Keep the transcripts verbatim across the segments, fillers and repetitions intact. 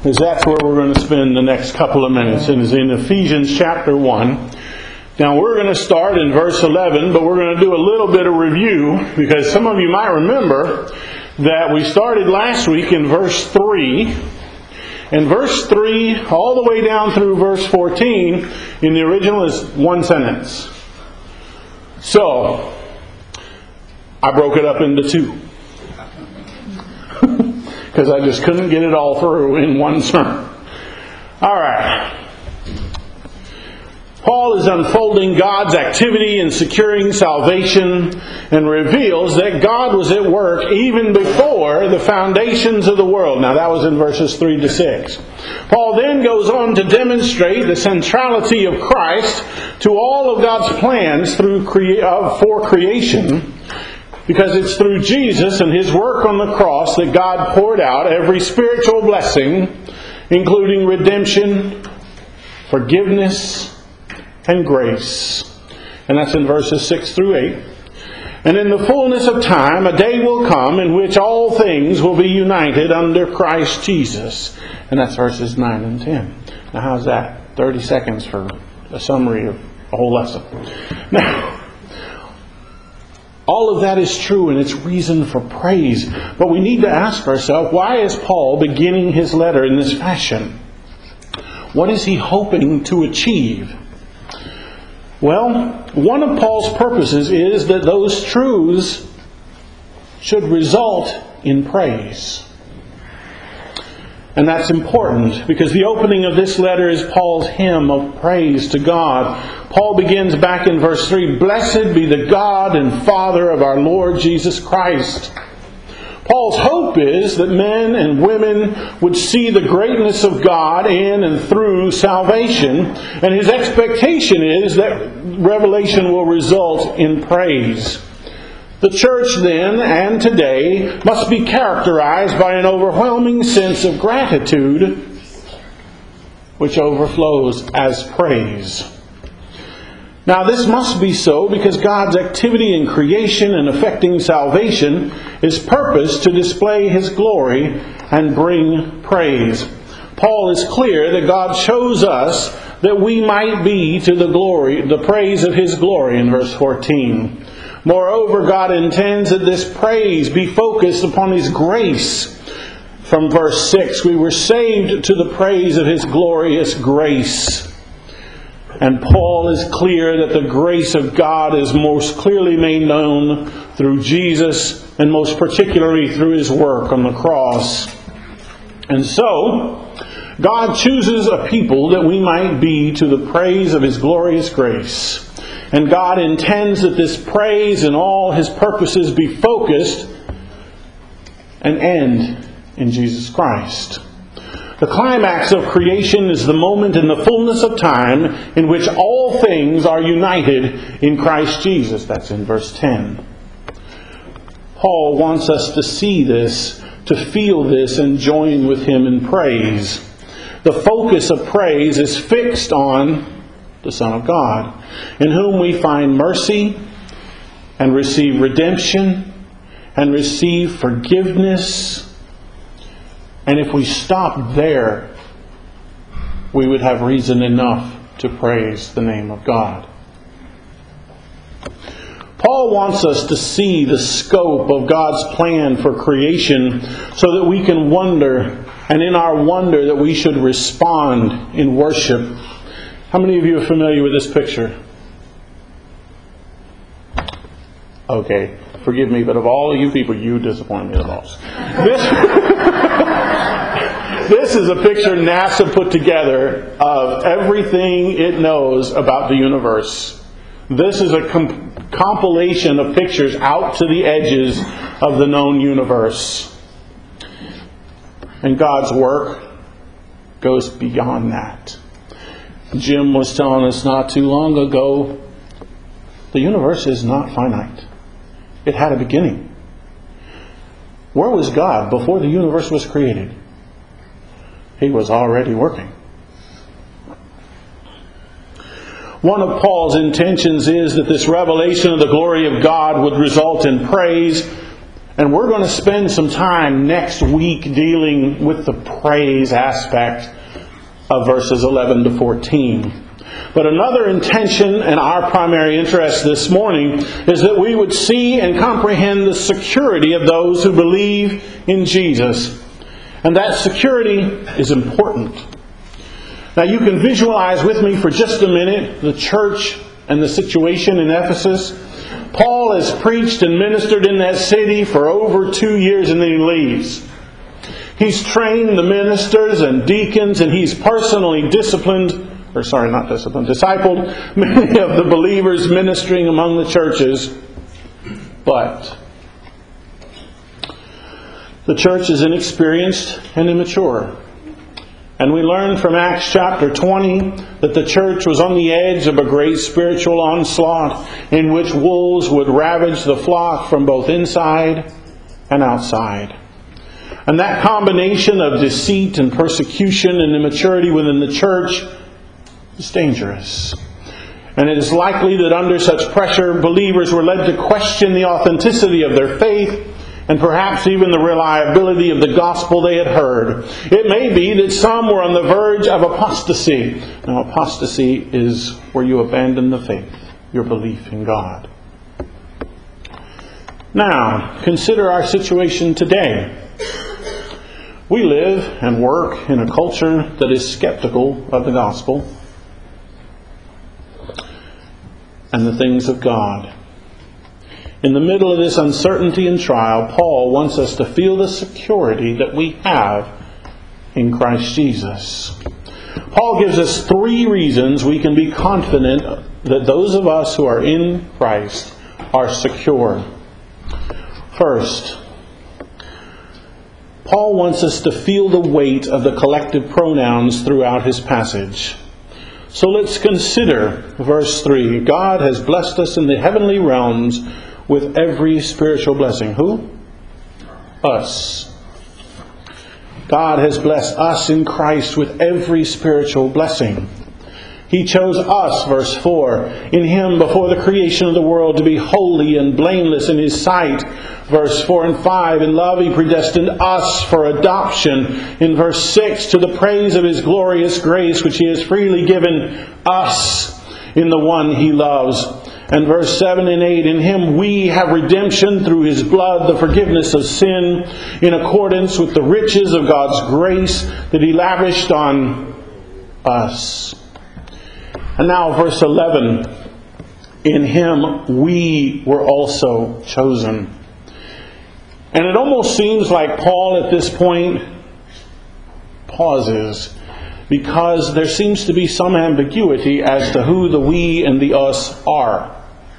because that's where we're going to spend the next couple of minutes. It is in Ephesians chapter one. Now we're going to start in verse eleven, but we're going to do a little bit of review, because some of you might remember that we started last week in verse three. And verse three, all the way down through verse fourteen, in the original is one sentence. So, I broke it up into two. Because I just couldn't get it all through in one sermon. Alright. Paul is unfolding God's activity in securing salvation and reveals that God was at work even before the foundations of the world. Now that was in verses three to six. Paul then goes on to demonstrate the centrality of Christ to all of God's plans through crea- uh, for creation, because it's through Jesus and His work on the cross that God poured out every spiritual blessing, including redemption, forgiveness, and grace. And that's in verses six through eight. And in the fullness of time, a day will come in which all things will be united under Christ Jesus. And that's verses nine and ten. Now how's that? thirty seconds for a summary of the whole lesson. Now, all of that is true, and it's reason for praise. But we need to ask ourselves, why is Paul beginning his letter in this fashion? What is he hoping to achieve? Well, one of Paul's purposes is that those truths should result in praise. And that's important, because the opening of this letter is Paul's hymn of praise to God. Paul begins back in verse three, "Blessed be the God and Father of our Lord Jesus Christ." Paul's hope is that men and women would see the greatness of God in and through salvation, and his expectation is that revelation will result in praise. The church then and today must be characterized by an overwhelming sense of gratitude, which overflows as praise. Now this must be so because God's activity in creation and affecting salvation is purposed to display His glory and bring praise. Paul is clear that God chose us that we might be to the glory, the praise of His glory in verse fourteen. Moreover, God intends that this praise be focused upon His grace. From verse six, we were saved to the praise of His glorious grace. And Paul is clear that the grace of God is most clearly made known through Jesus, and most particularly through His work on the cross. And so, God chooses a people that we might be to the praise of His glorious grace. And God intends that this praise and all His purposes be focused and end in Jesus Christ. The climax of creation is the moment in the fullness of time in which all things are united in Christ Jesus. That's in verse ten. Paul wants us to see this, to feel this, and join with him in praise. The focus of praise is fixed on the Son of God, in whom we find mercy and receive redemption and receive forgiveness. And if we stopped there, we would have reason enough to praise the name of God. Paul wants us to see the scope of God's plan for creation so that we can wonder, and in our wonder that we should respond in worship. How many of you are familiar with this picture? Okay, forgive me, but of all of you people, you disappoint me the most. This... This is a picture NASA put together of everything it knows about the universe. This is a com- compilation of pictures out to the edges of the known universe. And God's work goes beyond that. Jim was telling us not too long ago, the universe is not finite. It had a beginning. Where was God before the universe was created? He was already working. One of Paul's intentions is that this revelation of the glory of God would result in praise And we're going to spend some time next week dealing with the praise aspect of verses eleven to fourteen. But another intention and our primary interest this morning is that we would see and comprehend the security of those who believe in Jesus. And that security is important. Now you can visualize with me for just a minute the church and the situation in Ephesus. Paul has preached and ministered in that city for over two years and then he leaves. He's trained the ministers and deacons and he's personally disciplined or sorry, not disciplined, discipled many of the believers ministering among the churches. But the church is inexperienced and immature. And we learn from Acts chapter twenty that the church was on the edge of a great spiritual onslaught in which wolves would ravage the flock from both inside and outside. And that combination of deceit and persecution and immaturity within the church is dangerous. And it is likely that under such pressure, believers were led to question the authenticity of their faith and perhaps even the reliability of the gospel they had heard. It may be that some were on the verge of apostasy. Now, apostasy is where you abandon the faith, your belief in God. Now, consider our situation today. We live and work in a culture that is skeptical of the gospel and the things of God. In the middle of this uncertainty and trial, Paul wants us to feel the security that we have in Christ Jesus. Paul gives us three reasons we can be confident that those of us who are in Christ are secure. First, Paul wants us to feel the weight of the collective pronouns throughout his passage. So let's consider verse three. God has blessed us in the heavenly realms with every spiritual blessing. Who? Us. God has blessed us in Christ with every spiritual blessing. He chose us, verse four, in Him before the creation of the world to be holy and blameless in His sight. Verse four and five, in love He predestined us for adoption. In verse six, to the praise of His glorious grace which He has freely given us in the one He loves. And verse seven and eight, in Him we have redemption through His blood, the forgiveness of sin, in accordance with the riches of God's grace that He lavished on us. And now verse eleven, in Him we were also chosen. And it almost seems like Paul at this point pauses, because there seems to be some ambiguity as to who the we and the us are.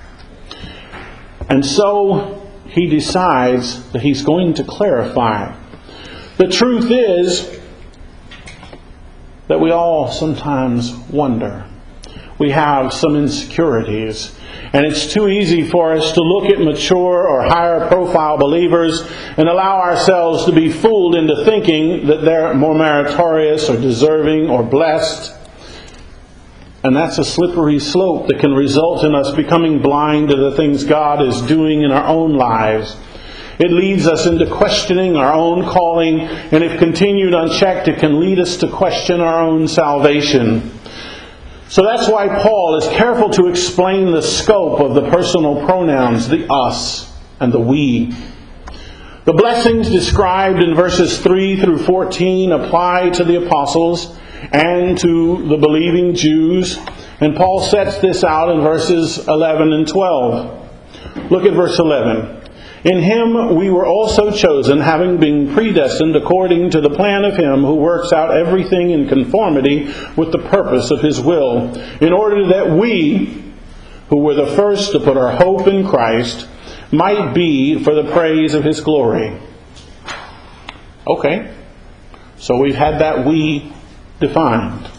And so he decides that he's going to clarify. The truth is that we all sometimes wonder. We have some insecurities. And it's too easy for us to look at mature or higher profile believers and allow ourselves to be fooled into thinking that they're more meritorious or deserving or blessed. And that's a slippery slope that can result in us becoming blind to the things God is doing in our own lives. It leads us into questioning our own calling, and if continued unchecked, it can lead us to question our own salvation. So that's why Paul is careful to explain the scope of the personal pronouns, the us and the we. The blessings described in verses three through fourteen apply to the apostles and to the believing Jews. And Paul sets this out in verses eleven and twelve. Look at verse eleven. In Him we were also chosen, having been predestined according to the plan of Him who works out everything in conformity with the purpose of His will, in order that we, who were the first to put our hope in Christ, might be for the praise of His glory. Okay, so we've had that we defined.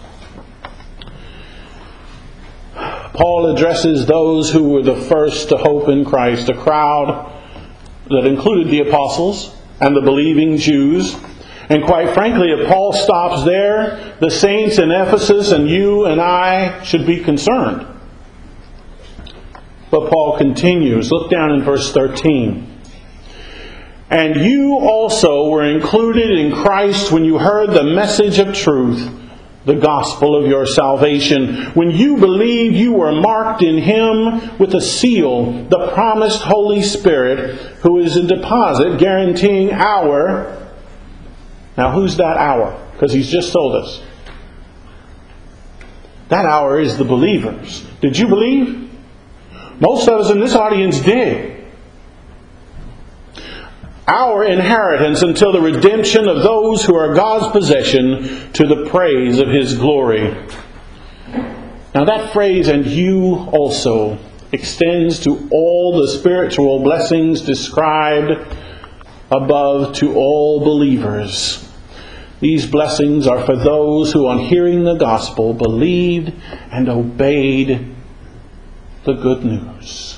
Paul addresses those who were the first to hope in Christ, a crowd that included the apostles and the believing Jews. And quite frankly, if Paul stops there, the saints in Ephesus and you and I should be concerned. But Paul continues. Look down in verse thirteen. And you also were included in Christ when you heard the message of truth, the gospel of your salvation. When you believed, you were marked in Him with a seal, the promised Holy Spirit, who is a deposit guaranteeing our... Now, who's that our? Because He's just told us. That our is the believers. Did you believe? Most of us in this audience did. Our inheritance until the redemption of those who are God's possession to the praise of His glory. Now that phrase, and you also, extends to all the spiritual blessings described above to all believers. These blessings are for those who, on hearing the gospel, believed and obeyed the good news.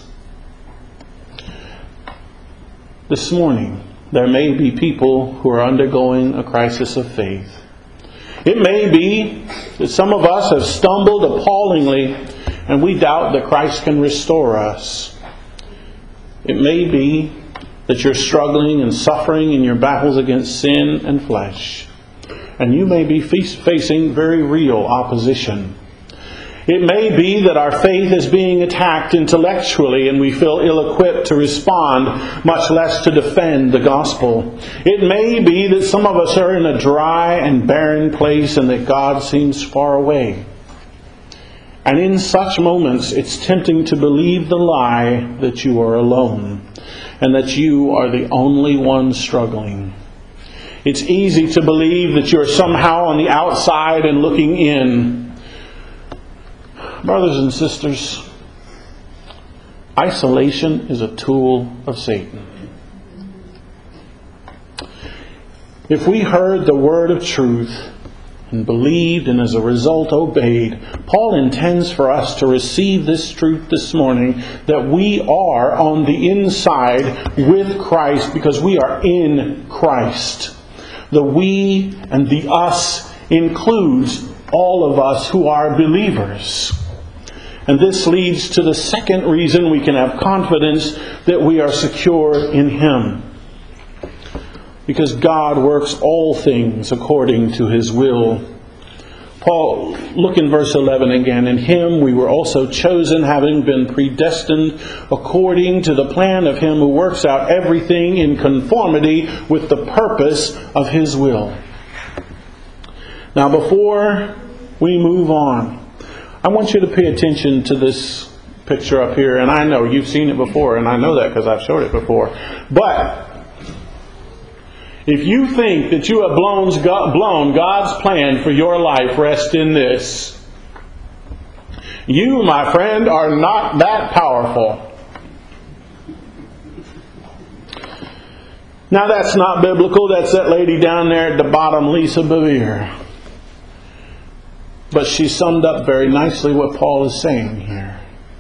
This morning, there may be people who are undergoing a crisis of faith. It may be that some of us have stumbled appallingly and we doubt that Christ can restore us. It may be that you're struggling and suffering in your battles against sin and flesh. And you may be facing very real opposition. It may be that our faith is being attacked intellectually and we feel ill-equipped to respond, much less to defend the gospel. It may be that some of us are in a dry and barren place and that God seems far away. And in such moments, it's tempting to believe the lie that you are alone and that you are the only one struggling. It's easy to believe that you're somehow on the outside and looking in. Brothers and sisters, isolation is a tool of Satan. If we heard the word of truth and believed and as a result obeyed, Paul intends for us to receive this truth this morning, that we are on the inside with Christ because we are in Christ. The we and the us includes all of us who are believers. And this leads to the second reason we can have confidence that we are secure in Him. Because God works all things according to His will. Paul, look in verse eleven again. In Him we were also chosen, having been predestined according to the plan of Him who works out everything in conformity with the purpose of His will. Now before we move on, I want you to pay attention to this picture up here. And I know you've seen it before, and I know that because I've showed it before. But if you think that you have blown God's plan for your life, rest in this. You, my friend, are not that powerful. Now that's not biblical. That's that lady down there at the bottom, Lisa Bevere. But she summed up very nicely what Paul is saying here.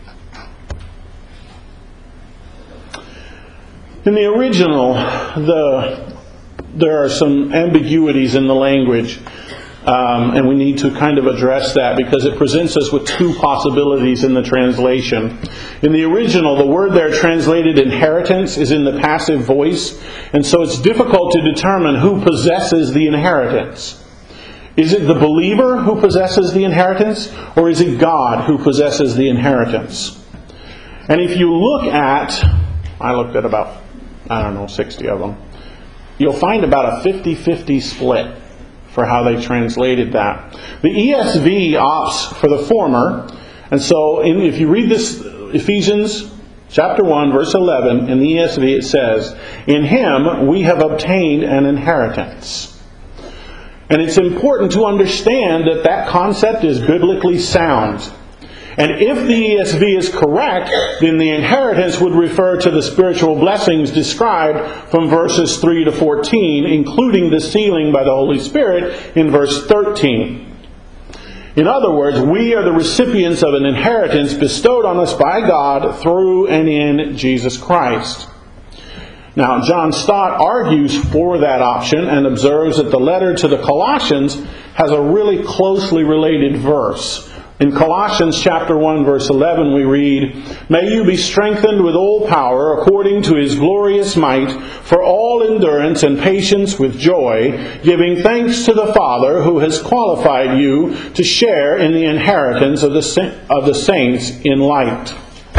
In the original, the there are some ambiguities in the language, um, and we need to kind of address that because it presents us with two possibilities in the translation. In the original, the word there translated inheritance is in the passive voice, and so it's difficult to determine who possesses the inheritance. Is it the believer who possesses the inheritance, or is it God who possesses the inheritance? And if you look at, I looked at about, I don't know, sixty of them, you'll find about a fifty-fifty split for how they translated that. The E S V opts for the former, and so in, if you read this, Ephesians chapter one, verse eleven, in the E S V it says, "In Him we have obtained an inheritance." And it's important to understand that that concept is biblically sound. And if the E S V is correct, then the inheritance would refer to the spiritual blessings described from verses three to fourteen, including the sealing by the Holy Spirit in verse thirteen. In other words, we are the recipients of an inheritance bestowed on us by God through and in Jesus Christ. Now, John Stott argues for that option and observes that the letter to the Colossians has a really closely related verse In Colossians chapter one, verse eleven, we read, "May you be strengthened with all power according to His glorious might, for all endurance and patience with joy, giving thanks to the Father who has qualified you to share in the inheritance of the, of the saints in light."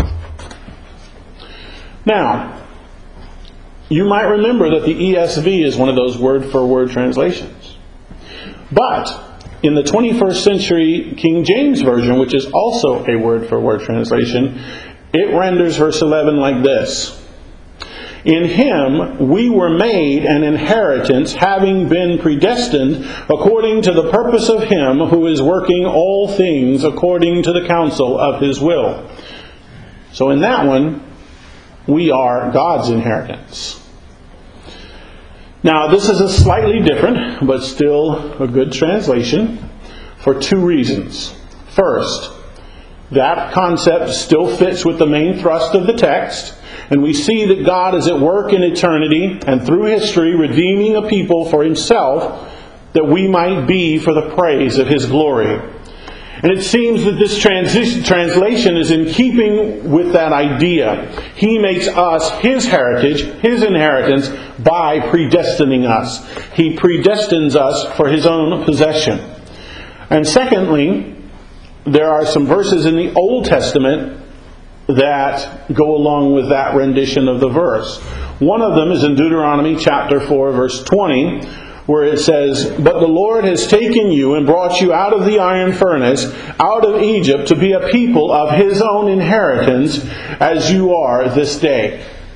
Now, you might remember that the E S V is one of those word-for-word translations. But in the twenty-first century King James Version, which is also a word-for-word translation, it renders verse eleven like this: "In Him we were made an inheritance, having been predestined according to the purpose of Him who is working all things according to the counsel of His will." So in that one, we are God's inheritance. Now, this is a slightly different, but still a good translation for two reasons. First, that concept still fits with the main thrust of the text, and we see that God is at work in eternity and through history redeeming a people for Himself, that we might be for the praise of His glory. And it seems that this transition, translation is in keeping with that idea. He makes us His heritage, His inheritance, by predestining us. He predestines us for His own possession. And secondly, there are some verses in the Old Testament that go along with that rendition of the verse. One of them is in Deuteronomy chapter four, verse twenty, where it says, "But the Lord has taken you and brought you out of the iron furnace, out of Egypt, to be a people of His own inheritance, as you are this day."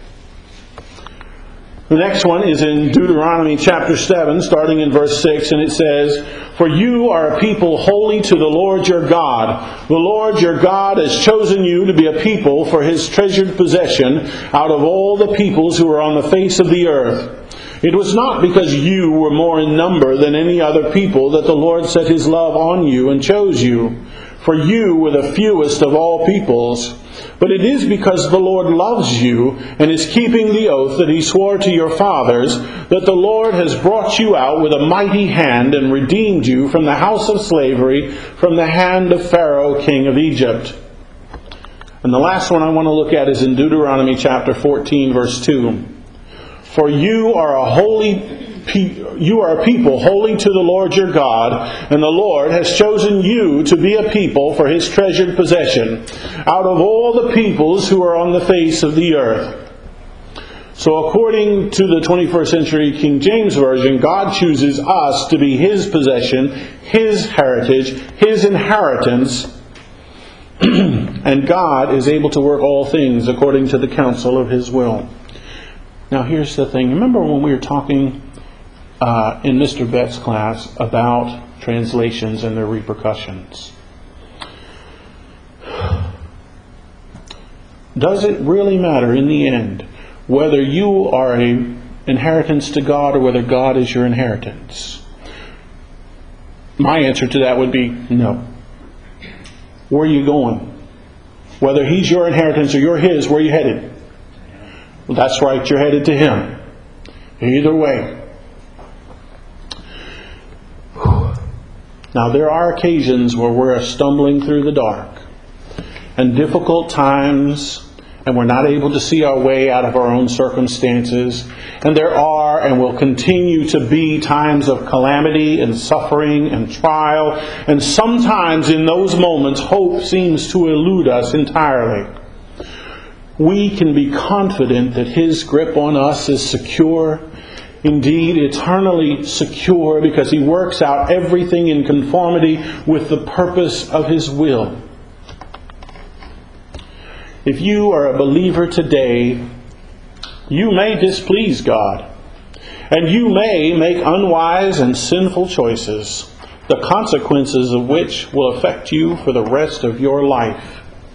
The next one is in Deuteronomy chapter seven, starting in verse six, and it says, "For you are a people holy to the Lord your God. The Lord your God has chosen you to be a people for His treasured possession out of all the peoples who are on the face of the earth. It was not because you were more in number than any other people that the Lord set His love on you and chose you, for you were the fewest of all peoples. But it is because the Lord loves you and is keeping the oath that He swore to your fathers, that the Lord has brought you out with a mighty hand and redeemed you from the house of slavery, from the hand of Pharaoh, king of Egypt." And the last one I want to look at is in Deuteronomy chapter fourteen, verse two. "For you are a holy pe- you are a people holy to the Lord your God, and the Lord has chosen you to be a people for His treasured possession, out of all the peoples who are on the face of the earth." So according to the twenty-first century King James Version, God chooses us to be His possession, His heritage, His inheritance, and God is able to work all things according to the counsel of His will. Now here's the thing. Remember when we were talking uh, in Mister Bett's class about translations and their repercussions? Does it really matter in the end whether you are an inheritance to God or whether God is your inheritance? My answer to that would be no. Where are you going? Whether He's your inheritance or you're His, where are you headed? Well, that's right, you're headed to Him. Either way. Now, there are occasions where we're stumbling through the dark and difficult times, and we're not able to see our way out of our own circumstances. And there are and will continue to be times of calamity and suffering and trial. And sometimes in those moments, hope seems to elude us entirely. We can be confident that His grip on us is secure, indeed eternally secure, because He works out everything in conformity with the purpose of His will. If you are a believer today, you may displease God, and you may make unwise and sinful choices, the consequences of which will affect you for the rest of your life.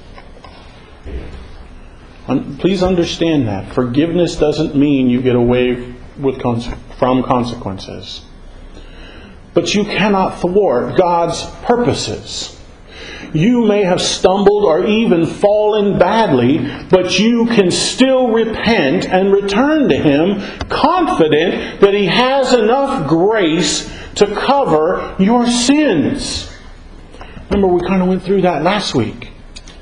Please understand that. Forgiveness doesn't mean you get away with from consequences. But you cannot thwart God's purposes. You may have stumbled or even fallen badly, but you can still repent and return to Him, confident that He has enough grace to cover your sins. Remember, we kind of went through that last week.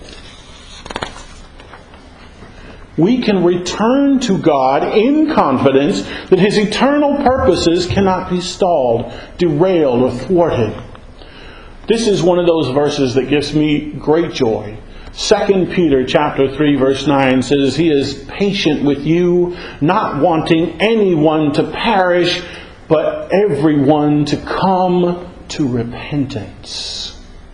We can return to God in confidence that His eternal purposes cannot be stalled, derailed, or thwarted. This is one of those verses that gives me great joy. Second Peter chapter three verse nine says, He is patient with you, not wanting anyone to perish, but everyone to come to repentance.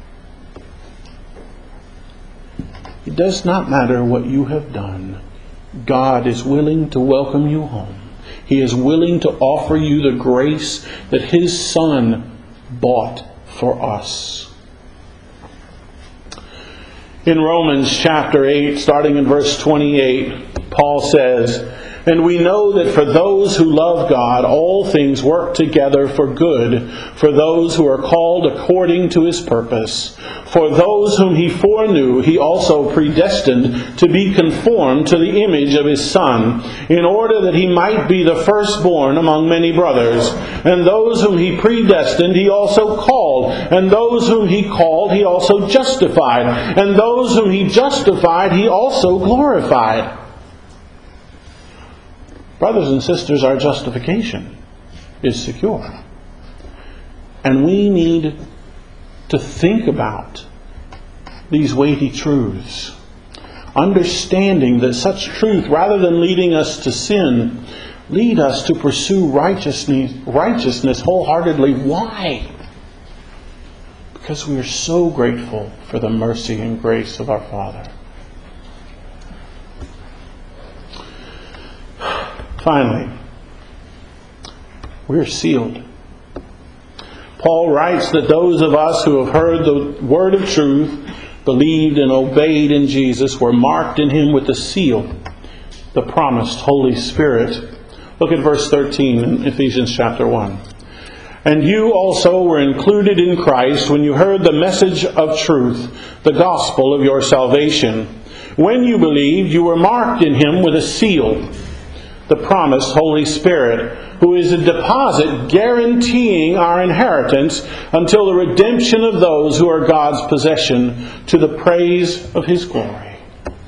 It does not matter what you have done. God is willing to welcome you home. He is willing to offer you the grace that His Son bought for us. In Romans chapter eight, starting in verse twenty-eight, Paul says, And we know that for those who love God, all things work together for good, for those who are called according to His purpose. For those whom He foreknew, He also predestined to be conformed to the image of His Son, in order that He might be the firstborn among many brothers. And those whom He predestined, He also called. And those whom He called, He also justified. And those whom He justified, He also glorified. Brothers and sisters, our justification is secure. And we need to think about these weighty truths. Understanding that such truth, rather than leading us to sin, lead us to pursue righteousness, righteousness wholeheartedly. Why? Because we are so grateful for the mercy and grace of our Father. Finally, we're sealed. Paul writes that those of us who have heard the word of truth, believed and obeyed in Jesus, were marked in Him with the seal, the promised Holy Spirit. Look at verse thirteen in Ephesians chapter one. And you also were included in Christ when you heard the message of truth, the gospel of your salvation. When you believed, you were marked in Him with a seal, the promised Holy Spirit, who is a deposit guaranteeing our inheritance until the redemption of those who are God's possession, to the praise of His glory.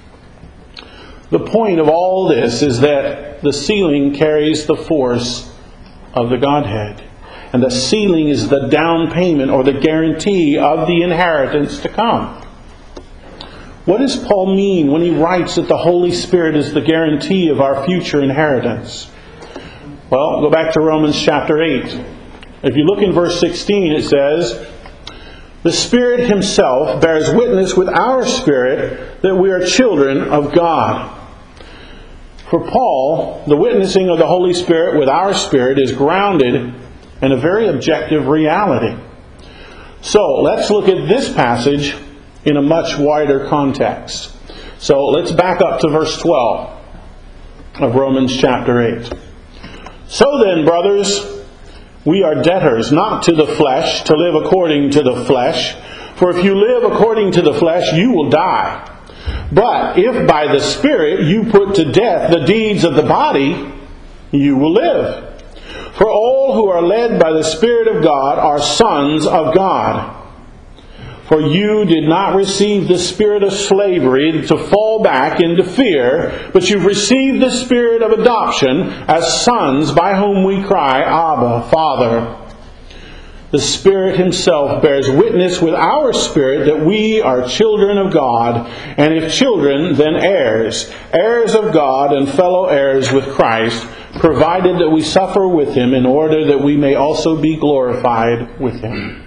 The point of all this is that the sealing carries the force of the Godhead. And the sealing is the down payment or the guarantee of the inheritance to come. What does Paul mean when he writes that the Holy Spirit is the guarantee of our future inheritance? Well, go back to Romans chapter eight. If you look in verse sixteen, it says, The Spirit Himself bears witness with our spirit that we are children of God. For Paul, the witnessing of the Holy Spirit with our spirit is grounded in a very objective reality. So, let's look at this passage in a much wider context. So let's back up to verse twelve of Romans chapter eight. So then, brothers, we are debtors, not to the flesh, to live according to the flesh. For if you live according to the flesh, you will die. But if by the Spirit you put to death the deeds of the body, you will live. For all who are led by the Spirit of God are sons of God. For you did not receive the spirit of slavery to fall back into fear, but you've received the Spirit of adoption as sons, by whom we cry, Abba, Father. The Spirit Himself bears witness with our spirit that we are children of God, and if children, then heirs, heirs of God and fellow heirs with Christ, provided that we suffer with Him in order that we may also be glorified with Him.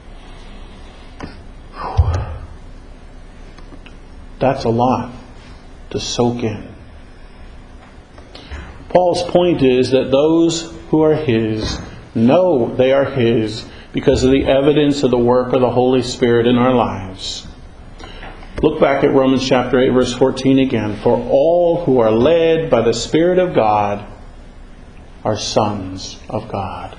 That's a lot to soak in. Paul's point is that those who are His know they are His because of the evidence of the work of the Holy Spirit in our lives. Look back at Romans chapter eight, verse fourteen again. For all who are led by the Spirit of God are sons of God.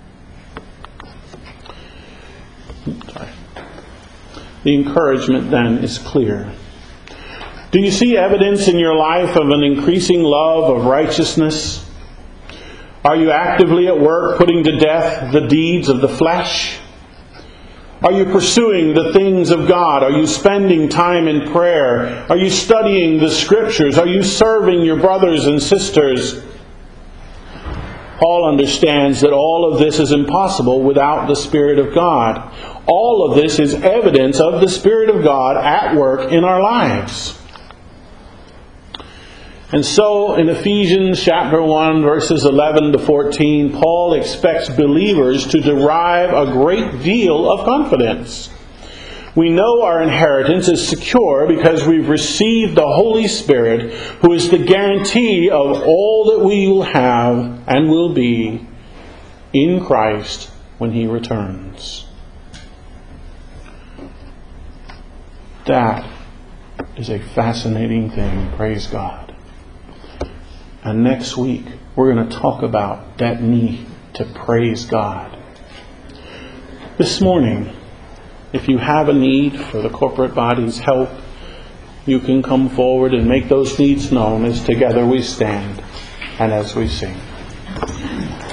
Sorry. The encouragement then is clear. Do you see evidence in your life of an increasing love of righteousness? Are you actively at work putting to death the deeds of the flesh? Are you pursuing the things of God? Are you spending time in prayer? Are you studying the Scriptures? Are you serving your brothers and sisters? Paul understands that all of this is impossible without the Spirit of God. All of this is evidence of the Spirit of God at work in our lives. And so, in Ephesians chapter one, verses eleven to fourteen, Paul expects believers to derive a great deal of confidence. We know our inheritance is secure because we've received the Holy Spirit, who is the guarantee of all that we will have and will be in Christ when He returns. That is a fascinating thing, praise God. And next week, we're going to talk about that need to praise God. This morning, if you have a need for the corporate body's help, you can come forward and make those needs known as together we stand and as we sing.